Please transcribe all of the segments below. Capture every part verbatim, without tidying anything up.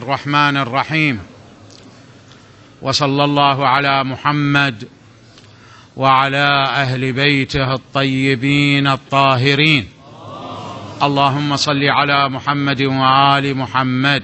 الرحمن الرحيم، وصلى الله على محمد وعلى أهل بيته الطيبين الطاهرين. اللهم صل على محمد وآل محمد.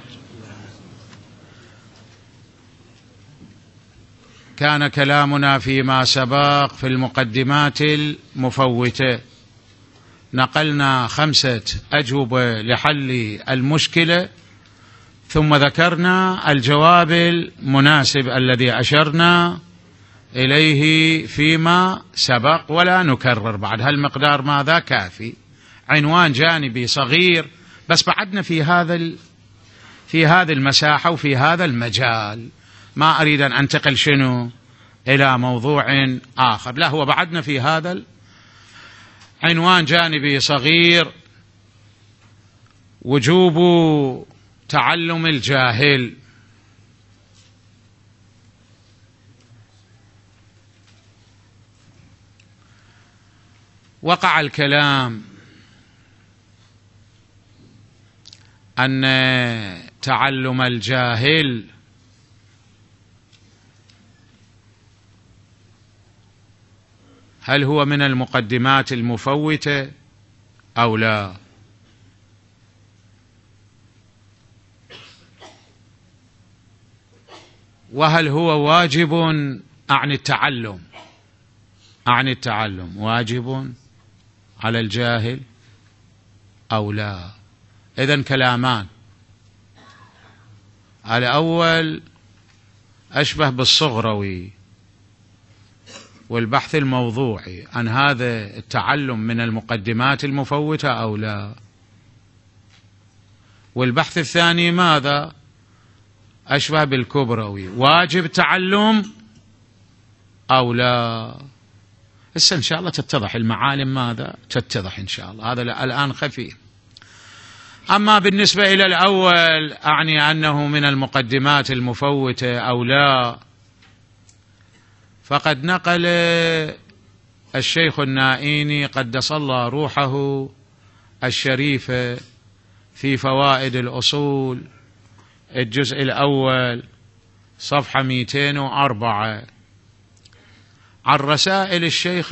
كان كلامنا فيما سبق في المقدمات المفوتة، نقلنا خمسة أجوبة لحل المشكلة، ثم ذكرنا الجواب المناسب الذي أشرنا إليه فيما سبق، ولا نكرر بعد هالمقدار، ماذا كافي. عنوان جانبي صغير بس بعدنا في هذا في هذه المساحة وفي هذا المجال، ما أريد أن أنتقل شنو إلى موضوع آخر، لا، هو بعدنا في هذا عنوان جانبي صغير: وجوب تعلم الجاهل. وقع الكلام أن تعلم الجاهل هل هو من المقدمات المفوتة أو لا؟ وهل هو واجب عن التعلم عن التعلم واجب على الجاهل أو لا؟ إذن كلامان. الأول أشبه بالصغروي والبحث الموضوعي عن هذا التعلم من المقدمات المفوتة أو لا، والبحث الثاني ماذا؟ أشبه بالكبروي، واجب تعلم أو لا. هسه إن شاء الله تتضح المعالم، ماذا تتضح إن شاء الله، هذا الآن خفي. أما بالنسبة إلى الأول، أعني أنه من المقدمات المفوتة أو لا، فقد نقل الشيخ النائيني قدس الله روحه الشريفة في فوائد الأصول الجزء الأول صفحة مئتين وأربعة عن رسائل الشيخ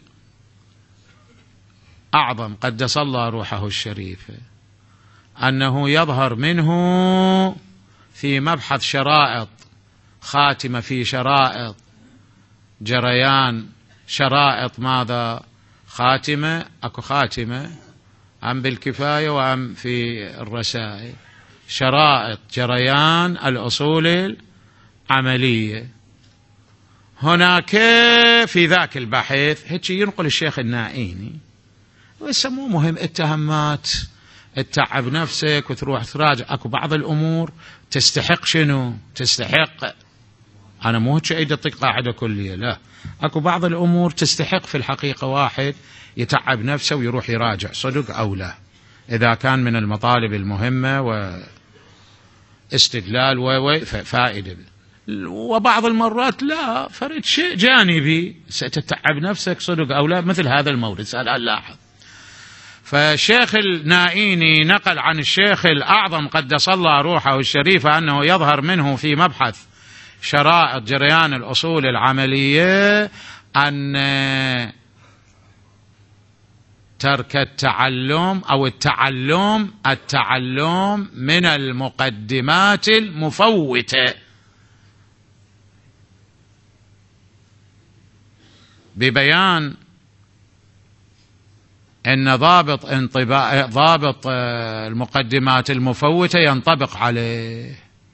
الأعظم قدس الله روحه الشريفة، أنه يظهر منه في مبحث شرائط خاتمة في شرائط جريان شرائط ماذا؟ خاتمة، أكو خاتمة أم بالكفاية وأم في الرسائل، شرائط جريان الأصول العملية. هناك في ذاك البحث هيك ينقل الشيخ النائيني، ويسموه مهم اتهامات تتعب نفسك وتروح تراجع، اكو بعض الامور تستحق شنو؟ تستحق، انا مو هيك اريد اعطيك قاعده كليه، لا، اكو بعض الامور تستحق في الحقيقه واحد يتعب نفسه ويروح يراجع صدق او لا، اذا كان من المطالب المهمه واستدلال وفائده. وبعض المرات لا، فرد شيء جانبي ستتعب نفسك صدق او لا، مثل هذا المورد الان لاحظ. فالشيخ النائيني نقل عن الشيخ الأعظم قدس الله روحه الشريفة أنه يظهر منه في مبحث شرائط جريان الأصول العملية أن ترك التعلم أو التعلم التعلم من المقدمات المفوتة، ببيان أن ضابط انطباع ضابط المقدمات المفوتة ينطبق عليه،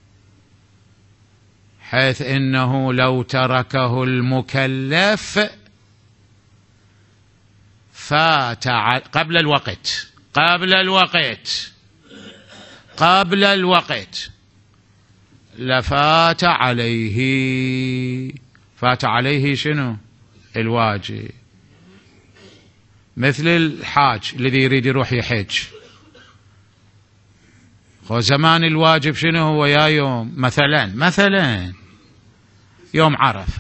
حيث إنه لو تركه المكلف فات قبل الوقت قبل الوقت قبل الوقت لفات عليه فات عليه شنو؟ الواجب. مثل الحاج الذي يريد يروح يحج، هو زمان الواجب شنو هو؟ يا يوم مثلا مثلا يوم عرفة،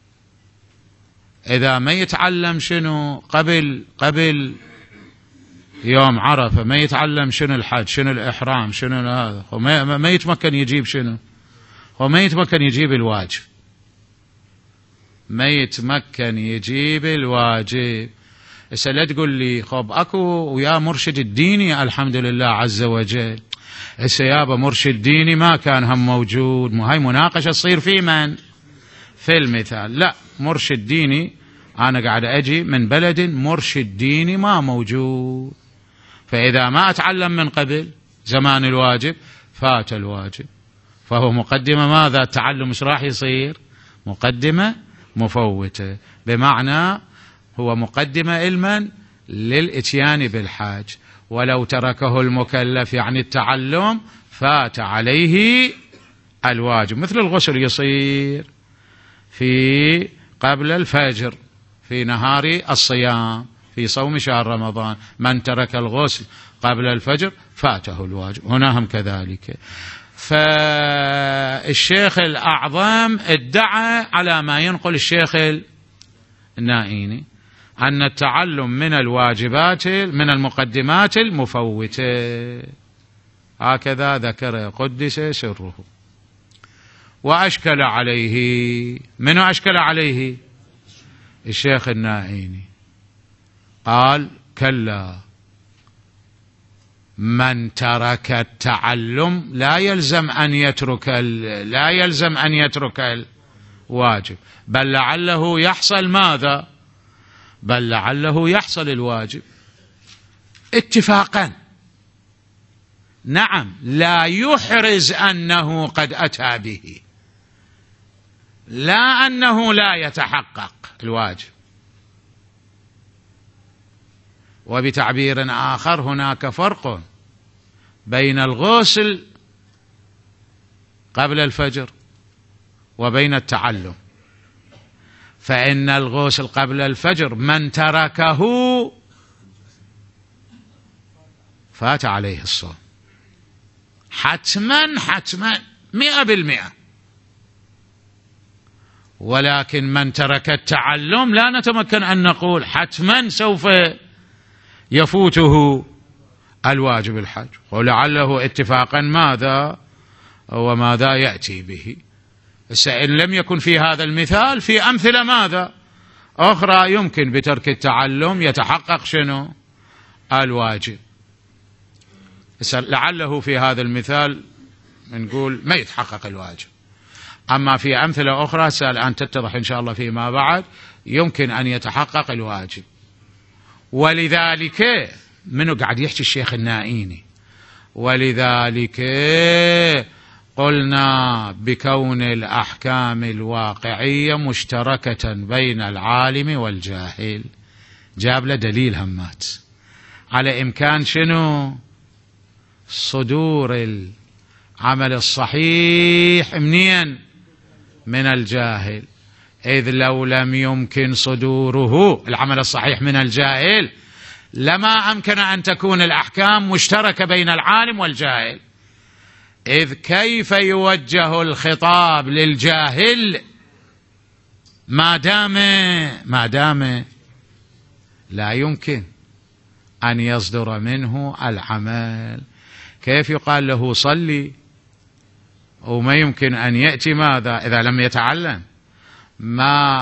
إذا ما يتعلم شنو قبل قبل يوم عرفة ما يتعلم شنو الحج، شنو الإحرام، شنو هذا، ما يتمكن يجيب شنو، هو ما يتمكن يجيب الواجب، ما يتمكن يجيب الواجب. هسه لا تقول لي خب اكو ويا مرشد الديني الحمد لله عز وجل، هسه يابا مرشد ديني ما كان هم موجود، مو هاي مناقشة تصير في من؟ في المثال. لا، مرشد ديني أنا قاعد أجي من بلد مرشد ديني ما موجود، فإذا ما أتعلم من قبل زمان الواجب فات الواجب، فهو مقدمة ماذا؟ التعلم ايش راح يصير؟ مقدمة مفوتة، بمعنى هو مقدمة علما للإتيان بالحاج، ولو تركه المكلف يعني التعلم فات عليه الواجب. مثل الغسل يصير في قبل الفجر في نهار الصيام في صوم شهر رمضان، من ترك الغسل قبل الفجر فاته الواجب، هنا هم كذلك. فالشيخ الأعظم ادعى على ما ينقل الشيخ النائيني أن التعلم من الواجبات من المقدمات المفوتة، هكذا ذكر قدس سره. وأشكل عليه، من أشكل عليه؟ الشيخ النائيني قال كلا، من ترك التعلم لا يلزم أن يترك لا يلزم أن يترك الواجب، بل لعله يحصل ماذا؟ بل لعله يحصل الواجب اتفاقا. نعم، لا يحرز أنه قد أتى به، لا أنه لا يتحقق الواجب. وبتعبير آخر هناك فرق بين الغسل قبل الفجر وبين التعلم، فإن الغسل قبل الفجر من تركه فات عليه الصوم حتما حتما مئة بالمئة، ولكن من ترك التعلم لا نتمكن أن نقول حتما سوف يفوته الواجب الحج، ولعله اتفاقا ماذا وماذا يأتي به. إن لم يكن في هذا المثال في أمثلة ماذا أخرى يمكن بترك التعلم يتحقق شنو؟ الواجب. لعله في هذا المثال نقول ما يتحقق الواجب، أما في أمثلة أخرى الآن تتضح إن شاء الله فيما بعد يمكن أن يتحقق الواجب. ولذلك منو قاعد يحكي الشيخ النائيني، ولذلك قلنا بكون الأحكام الواقعية مشتركة بين العالم والجاهل، جاب له دليل همات على إمكان شنو؟ صدور العمل الصحيح منين؟ من الجاهل، إذ لو لم يمكن صدوره العمل الصحيح من الجاهل لما أمكن أن تكون الأحكام مشتركة بين العالم والجاهل، إذ كيف يوجه الخطاب للجاهل ما دام ما دام لا يمكن أن يصدر منه العمل؟ كيف يقال له صلي وما يمكن أن يأتي ماذا إذا لم يتعلم؟ ما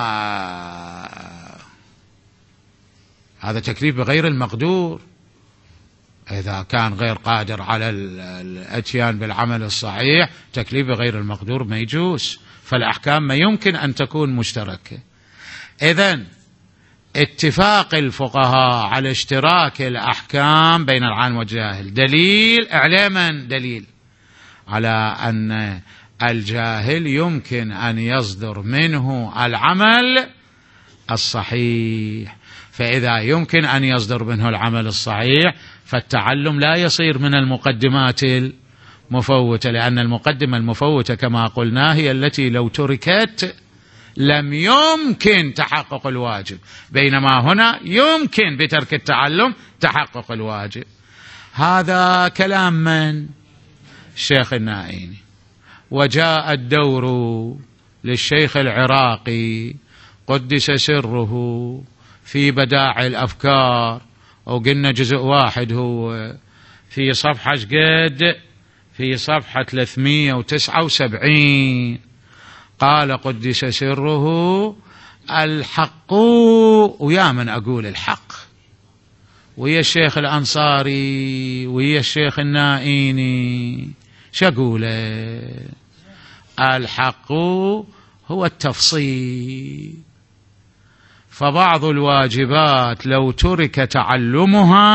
هذا تكليف بغير المقدور، إذا كان غير قادر على الاتيان بالعمل الصحيح تكليف بغير المقدور ما يجوز، فالأحكام ما يمكن أن تكون مشتركة. إذن اتفاق الفقهاء على اشتراك الأحكام بين العالم والجاهل دليل إعلاما دليل على أن الجاهل يمكن أن يصدر منه العمل الصحيح، فإذا يمكن أن يصدر منه العمل الصحيح فالتعلم لا يصير من المقدمات المفوتة، لأن المقدمة المفوتة كما قلنا هي التي لو تركت لم يمكن تحقق الواجب، بينما هنا يمكن بترك التعلم تحقق الواجب. هذا كلام من؟ الشيخ النائيني. وجاء الدور للشيخ العراقي قدس سره في بدائع الأفكار وقلنا جزء واحد هو في صفحة قد في صفحة ثلاثمئة وتسعة وسبعين قال قدس سره الحق، ويا من أقول الحق ويا الشيخ الأنصاري ويا الشيخ النائيني شقوله؟ الحق هو التفصيل. فبعض الواجبات لو ترك تعلمها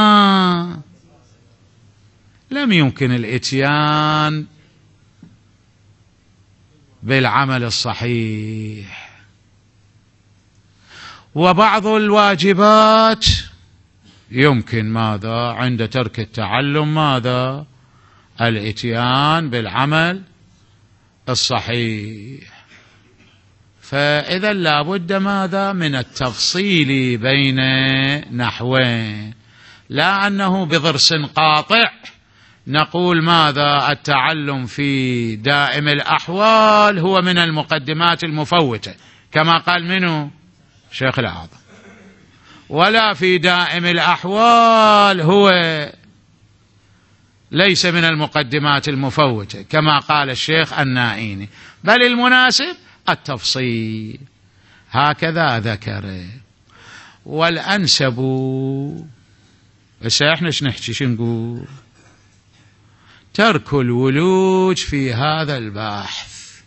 لم يمكن الاتيان بالعمل الصحيح، وبعض الواجبات يمكن ماذا عند ترك التعلم ماذا الاتيان بالعمل الصحيح. فإذا لا بد ماذا من التفصيل بين نحوين، لا أنه بضرس قاطع نقول ماذا التعلم في دائم الأحوال هو من المقدمات المفوتة كما قال منه شيخ الأعظم، ولا في دائم الأحوال هو ليس من المقدمات المفوتة كما قال الشيخ النائيني، بل المناسب التفصيل. هكذا ذكر. والأنسب بس احنا ايش نحكي شو نقول؟ ترك الولوج في هذا البحث،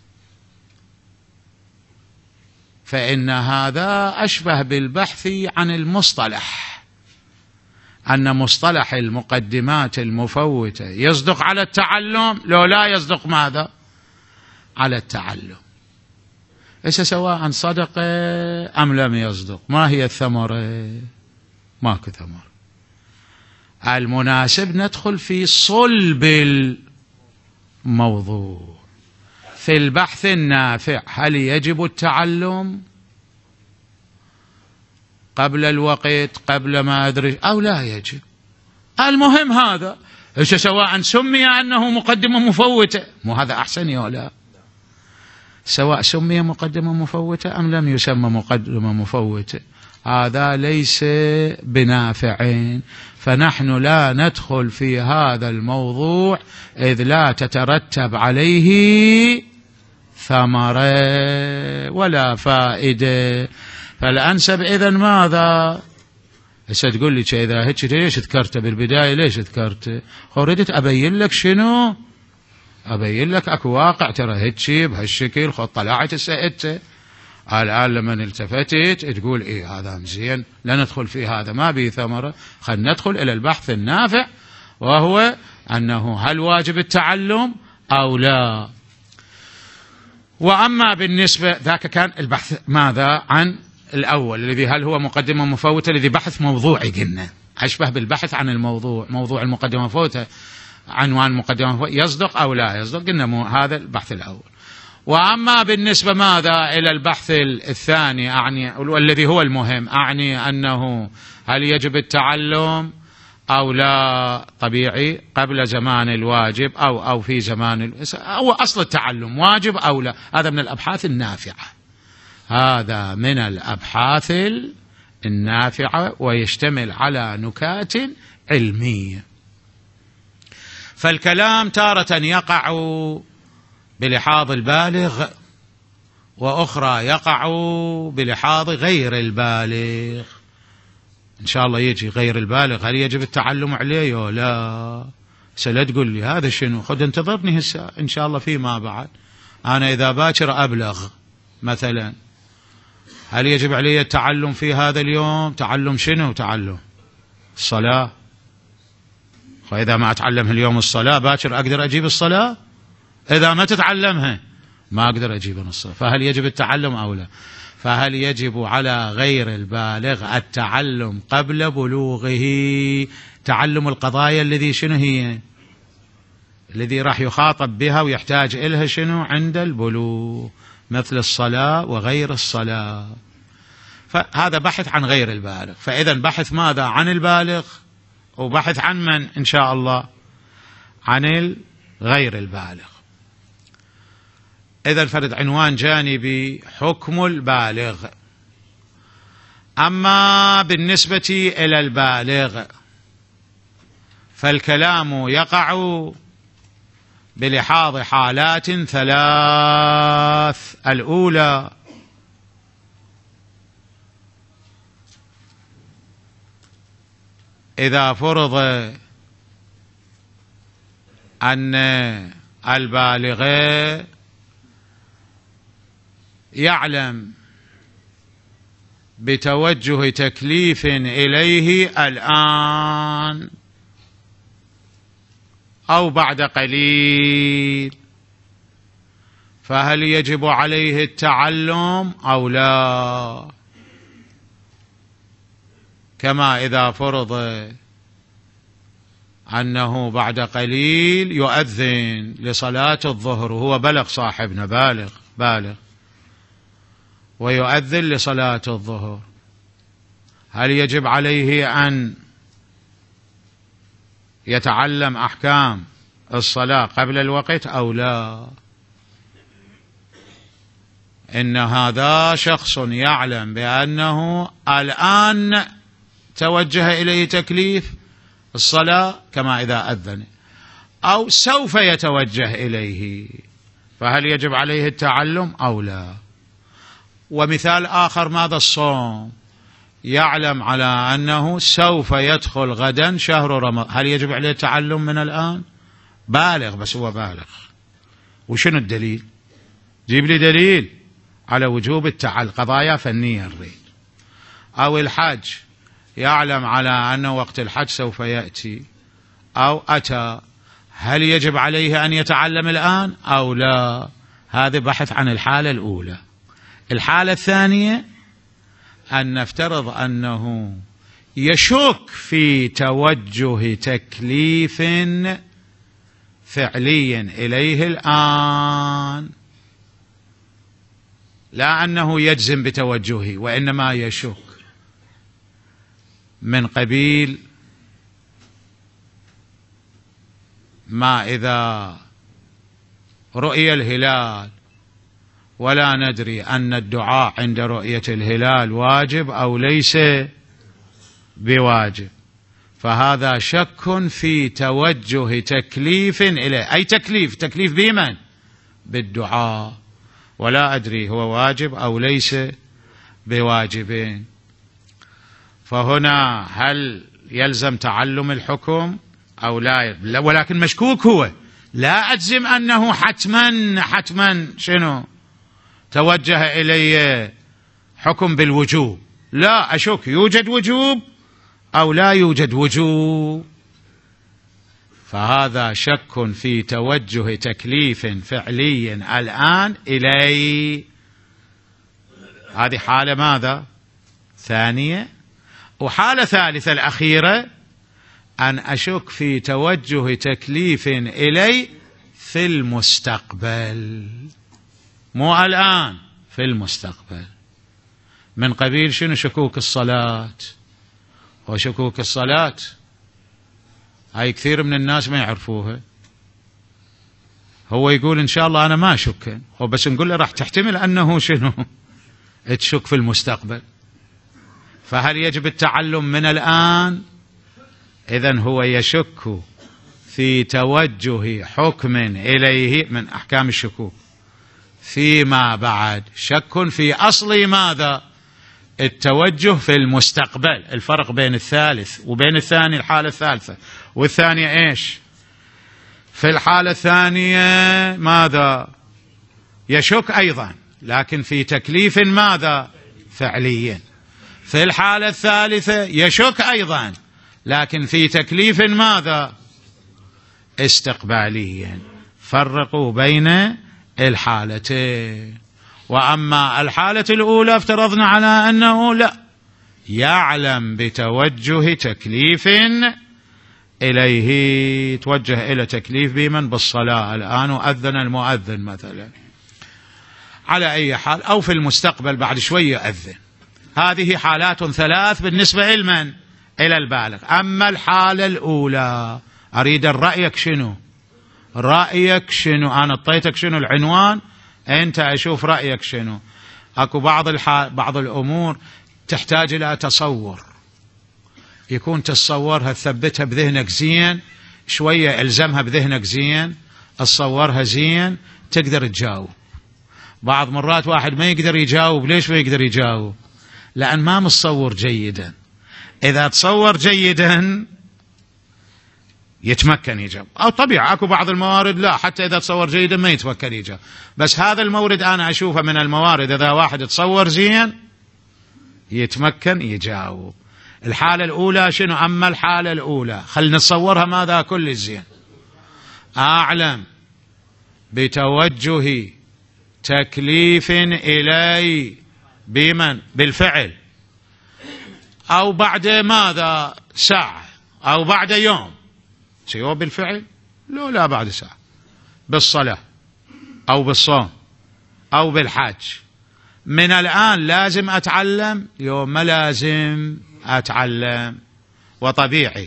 فإن هذا أشبه بالبحث عن المصطلح، أن مصطلح المقدمات المفوتة يصدق على التعلم لو لا يصدق ماذا على التعلم. إيش سواء صدق أم لم يصدق، ما هي الثمرة؟ ماكو ثمرة. المناسب ندخل في صلب الموضوع في البحث النافع. هل يجب التعلم قبل الوقت قبل ما أدري أو لا يجب؟ المهم هذا. إيش سواء سمي أنه مقدمة مفوتة، مو هذا أحسن يا لا؟ سواء سمي مقدمة مفوتة أم لم يسمى مقدمة مفوتة، هذا ليس بنافع. فنحن لا ندخل في هذا الموضوع إذ لا تترتب عليه ثمرة ولا فائدة. فالأنسب إذن ماذا؟ هسه تقول لي إذا هيك ليش ذكرته بالبداية؟ ليش ذكرته؟ خردت أبين لك شنو؟ أبين لك أكو واقع ترى هيك بهالشكل، خد طلعت سألته الآن لما التفتت تقول إيه هذا مزين، لا ندخل في هذا ما به ثمرة. خلينا ندخل إلى البحث النافع، وهو أنه هل واجب التعلم أو لا. وأما بالنسبة ذاك كان البحث ماذا عن الأول الذي هل هو مقدمة مفوتة، الذي بحث موضوعي قلنا أشبه بالبحث عن الموضوع. موضوع المقدمة مفوتة، عنوان مقدمة مفوتة يصدق أو لا يصدق، قلنا هذا البحث الأول. وأما بالنسبة ماذا إلى البحث الثاني أعني والذي هو المهم، أعني أنه هل يجب التعلم أو لا، طبيعي قبل زمان الواجب أو أو في زمان أو أصل التعلم واجب أو لا. هذا من الأبحاث النافعة، هذا من الأبحاث النافعة ويشتمل على نكات علمية. فالكلام تارة يقع بلحاظ البالغ، وأخرى يقع بلحاظ غير البالغ. إن شاء الله يجي غير البالغ هل يجب التعلم عليه ولا لا؟ سلا تقول لي هذا شنو، خد انتظرني هسه إن شاء الله فيما بعد. أنا إذا باكر أبلغ مثلا، هل يجب علي التعلم في هذا اليوم؟ تعلم شنو؟ تعلم الصلاة. وإذا ما أتعلم اليوم الصلاة باكر أقدر أجيب الصلاة؟ إذا ما تتعلمها ما أقدر أجيب الصلاة. فهل يجب التعلم أو لا؟ فهل يجب على غير البالغ التعلم قبل بلوغه؟ تعلم القضايا الذي شنو هي، الذي راح يخاطب بها ويحتاج إلها شنو عند البلوغ، مثل الصلاة وغير الصلاة. فهذا بحث عن غير البالغ. فإذا بحث ماذا عن البالغ، وبحث عن من إن شاء الله عن غير البالغ. إذا فرد عنوان جانبي حكم البالغ. أما بالنسبة إلى البالغ فالكلام يقع بلحاظ حالات ثلاث. الأولى إذا فرض أن البالغ يعلم بتوجه تكليف إليه الآن أو بعد قليل، فهل يجب عليه التعلم أو لا؟ كما إذا فرض أنه بعد قليل يؤذن لصلاة الظهر، وهو بلغ صاحبنا بالغ بالغ ويؤذن لصلاة الظهر، هل يجب عليه أن يتعلم أحكام الصلاة قبل الوقت أو لا؟ إن هذا شخص يعلم بأنه الآن توجه إليه تكليف الصلاة كما إذا أذن، أو سوف يتوجه إليه، فهل يجب عليه التعلم أو لا؟ ومثال آخر ماذا؟ الصوم، يعلم على أنه سوف يدخل غدا شهر رمضان، هل يجب عليه التعلم من الآن؟ بالغ، بس هو بالغ، وشنو الدليل؟ جيب لي دليل على وجوب التعلم، قضايا فنية نريد. أو الحج، يعلم على أن وقت الحج سوف يأتي أو أتى، هل يجب عليه أن يتعلم الآن أو لا؟ هذا بحث عن الحالة الأولى. الحالة الثانية أن نفترض أنه يشك في توجه تكليف فعلي إليه الآن، لا أنه يجزم بتوجهه، وإنما يشك من قبيل ما إذا رؤي الهلال ولا ندري أن الدعاء عند رؤية الهلال واجب أو ليس بواجب، فهذا شك في توجه تكليف إليه، أي تكليف تكليف بمن؟ بالدعاء، ولا أدري هو واجب أو ليس بواجب. فهنا هل يلزم تعلم الحكم أو لا؟ ولكن مشكوك هو، لا أجزم أنه حتما حتما شنو توجه إلي حكم بالوجوب، لا، أشك يوجد وجوب أو لا يوجد وجوب، فهذا شك في توجه تكليف فعلي الآن إلي. هذه حالة ماذا؟ ثانية. وحالة ثالثة الأخيرة أن أشك في توجه تكليف إلي في المستقبل، مو الآن، في المستقبل، من قبيل شنو؟ شكوك الصلاة. وشكوك الصلاة هاي كثير من الناس ما يعرفوها، هو يقول إن شاء الله أنا ما أشك، وبس نقول له راح تحتمل أنه شنو تشك في المستقبل، فهل يجب التعلم من الآن؟ إذن هو يشك في توجه حكم إليه من أحكام الشكوك فيما بعد، شك في أصل ماذا؟ التوجه في المستقبل. الفرق بين الثالث وبين الثاني، الحالة الثالثة والثانية إيش؟ في الحالة الثانية ماذا؟ يشك أيضا لكن في تكليف ماذا؟ فعليا. في الحالة الثالثة يشك أيضا لكن في تكليف ماذا؟ استقباليا. فرقوا بين الحالتين. وأما الحالة الأولى افترضنا على أنه لا يعلم بتوجه تكليف إليه، توجه إلى تكليف بمن؟ بالصلاة الآن، وأذن المؤذن مثلا، على أي حال، أو في المستقبل بعد شوية يؤذن. هذه حالات ثلاث بالنسبة لمن؟ إلى البالغ. أما الحالة الأولى أريد رأيك شنو؟ رأيك شنو؟ أنا اعطيتك شنو العنوان، أنت أشوف رأيك شنو. أكو بعض الحال بعض الأمور تحتاج إلى تصور، يكون تصورها تثبتها بذهنك زين، شوية الزمها بذهنك زين، تصورها زين، تقدر تجاوب. بعض مرات واحد ما يقدر يجاوب. ليش ما يقدر يجاوب؟ لأن ما متصور جيدا. إذا تصور جيدا يتمكن يجاوب. أو طبيعة أكو بعض الموارد لا، حتى إذا تصور جيدا ما يتمكن يجاوب. بس هذا المورد أنا أشوفه من الموارد، إذا واحد تصور زين يتمكن يجاوب. الحالة الأولى شنو؟ أما الحالة الأولى خلنا نتصورها ماذا كل زين. أعلم بتوجه تكليف إلي بمن؟ بالفعل، أو بعد ماذا؟ ساعة، أو بعد يوم. سيوم بالفعل؟ لا لا، بعد ساعة. بالصلاة أو بالصوم أو بالحج. من الآن لازم أتعلم؟ يوم ما لازم أتعلم. وطبيعي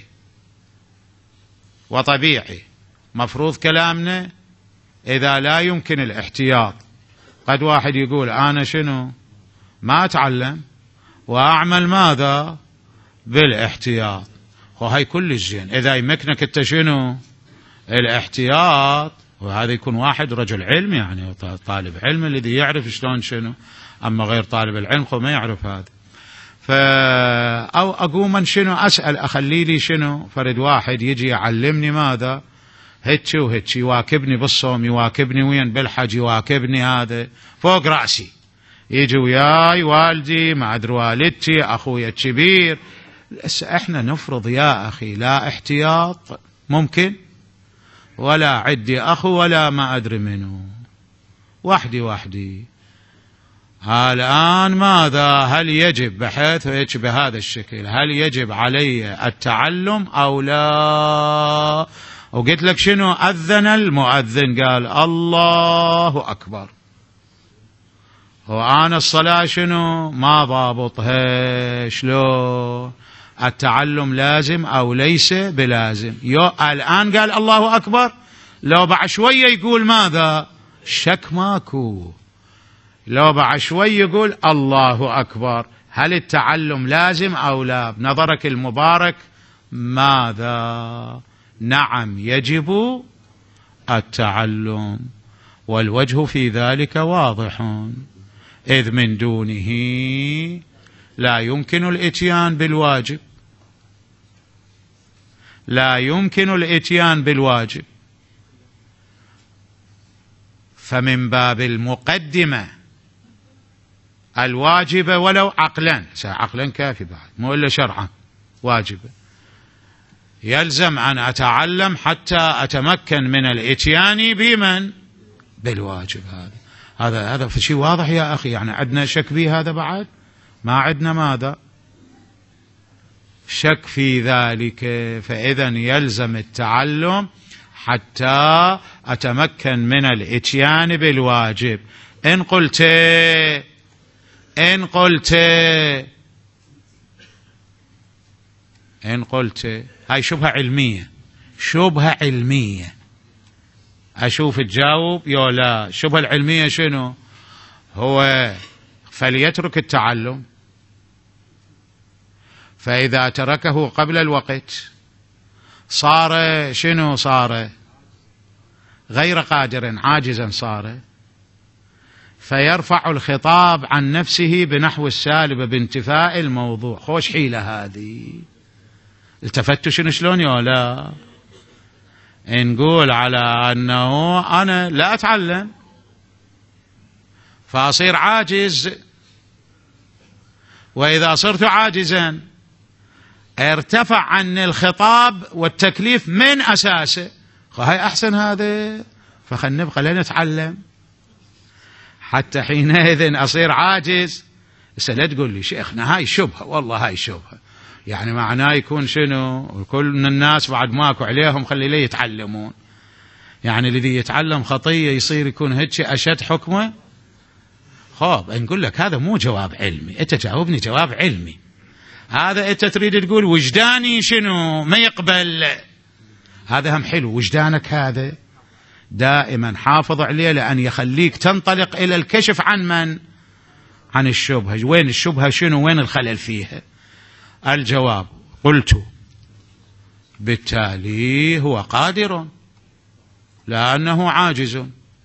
وطبيعي مفروض كلامنا إذا لا يمكن الاحتياط. قد واحد يقول أنا شنو ما أتعلم وأعمل ماذا؟ بالاحتياط. وهي كل زين إذا يمكنك أنت شنو؟ الاحتياط. وهذا يكون واحد رجل علم، يعني طالب علم الذي يعرف شلون شنو. أما غير طالب العلم هو ما يعرف هذا. فا أو أقوم شنو أسأل، أخلي لي شنو فرد واحد يجي يعلمني ماذا؟ هتشي وهتشي، يواكبني بالصوم، يواكبني وين بالحج، يواكبني هذا فوق رأسي. يجي وياي والدي، ما أدري والدتي، أخوي الكبير. احنا نفرض يا أخي لا احتياط ممكن، ولا عدي أخو ولا ما أدري منه، وحدي وحدي. الآن ماذا؟ هل يجب بحيث هيك بهذا الشكل هل يجب علي التعلم أو لا؟ وقلت لك شنو؟ أذن المؤذن قال الله أكبر، وأنا الصلاة شنو ما ضابطها. شلون؟ التعلم لازم أو ليس بلازم؟ يو الآن قال الله أكبر، لو بعد شوية يقول ماذا؟ شك ماكو. لو بعد شوية يقول الله أكبر، هل التعلم لازم أو لا؟ بنظرك المبارك ماذا؟ نعم يجب التعلم، والوجه في ذلك واضح، إذ من دونه لا يمكن الإتيان بالواجب، لا يمكن الإتيان بالواجب. فمن باب المقدمة الواجبة ولو عقلا، عقلا كافي بعد مو إلا شرعا واجبة، يلزم أن أتعلم حتى أتمكن من الإتيان بمن؟ بالواجب. هذا هذا هذا شيء واضح يا أخي. يعني عندنا شك به هذا بعد؟ ما عندنا ماذا؟ شك في ذلك. فإذا يلزم التعلم حتى أتمكن من الإتيان بالواجب. إن قلت إن قلت إن قلت هاي شبهة علمية، شبهة علمية. أشوف تجاوب يا لا. الشبهة العلمية شنو؟ هو فليترك التعلم، فإذا تركه قبل الوقت صار شنو؟ صار غير قادر، عاجزا صار، فيرفع الخطاب عن نفسه بنحو السالب بانتفاء الموضوع. خوش حيلة هذه. التفتوا شنو شلون يا لا؟ نقول على أنه أنا لا أتعلم فأصير عاجز، وإذا صرت عاجزا ارتفع عني الخطاب والتكليف من أساسه. هاي أحسن هذا، فخلنا نبقى لنتعلم حتى حينئذ أصير عاجز. لا تقول لي شيخنا هاي شبهة، والله هاي شبهة، يعني معناه يكون شنو؟ كل الناس بعد ماكو عليهم خلي لي يتعلمون، يعني الذي يتعلم خطية يصير يكون هيك أشد حكمه. خب نقول لك هذا مو جواب علمي، أنت جاوبني جواب علمي. هذا أنت تريد تقول وجداني شنو ما يقبل، هذا هم حلو. وجدانك هذا دائما حافظ عليه، لأن يخليك تنطلق إلى الكشف عن من؟ عن الشبهة. وين الشبهة؟ شنو؟ وين الخلل فيها؟ الجواب: قلت بالتالي هو قادر، لأنه عاجز،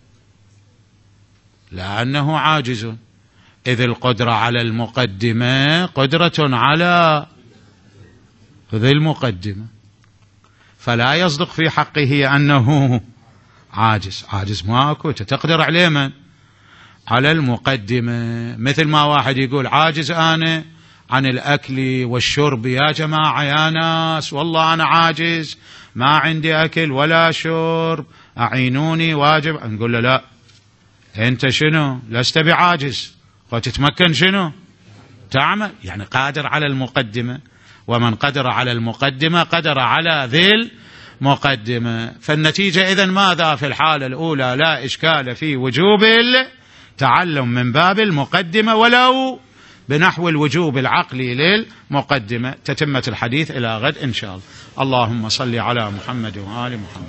لأنه عاجز، إذ القدرة على المقدمة قدرة على ذي المقدمة، فلا يصدق في حقه أنه عاجز. عاجز ماكو، تقدر عليه من؟ على المقدمة. مثل ما واحد يقول عاجز أنا عن الأكل والشرب، يا جماعة يا ناس والله أنا عاجز، ما عندي أكل ولا شرب، أعينوني واجب. نقول له لا، أنت شنو؟ لست بعاجز، وتتمكن شنو؟ تعمل. يعني قادر على المقدمة، ومن قدر على المقدمة قدر على ذي المقدمة. فالنتيجة إذن ماذا في الحالة الأولى؟ لا إشكال في وجوب التعلم من باب المقدمة، ولو بنحو الوجوب العقلي للمقدمة. تتمة الحديث إلى غد إن شاء الله. اللهم صل على محمد وآل محمد.